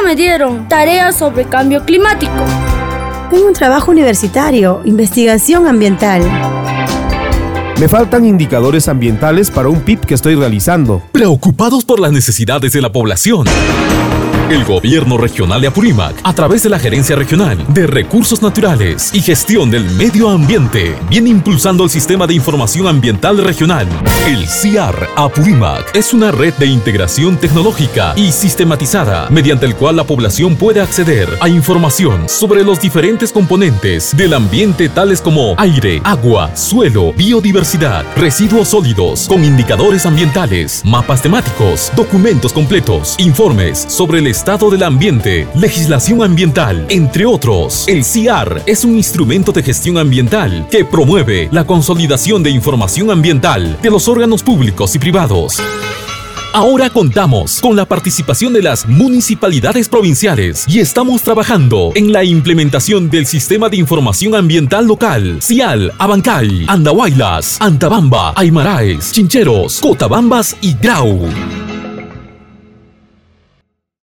me dieron tareas sobre cambio climático. Tengo un trabajo universitario, investigación ambiental. Me faltan indicadores ambientales para un PIB que estoy realizando. Preocupados por las necesidades de la población. El Gobierno Regional de Apurímac, a través de la Gerencia Regional de Recursos Naturales y Gestión del Medio Ambiente, viene impulsando el Sistema de Información Ambiental Regional. El CIAR Apurímac es una red de integración tecnológica y sistematizada, mediante el cual la población puede acceder a información sobre los diferentes componentes del ambiente, tales como aire, agua, suelo, biodiversidad, residuos sólidos, con indicadores ambientales, mapas temáticos, documentos completos, informes sobre el estado del ambiente, legislación ambiental, entre otros. El CIAR es un instrumento de gestión ambiental que promueve la consolidación de información ambiental de los órganos públicos y privados. Ahora contamos con la participación de las municipalidades provinciales y estamos trabajando en la implementación del Sistema de Información Ambiental Local, CIAL, Abancay, Andahuaylas, Antabamba, Aymaraes, Chincheros, Cotabambas y Grau.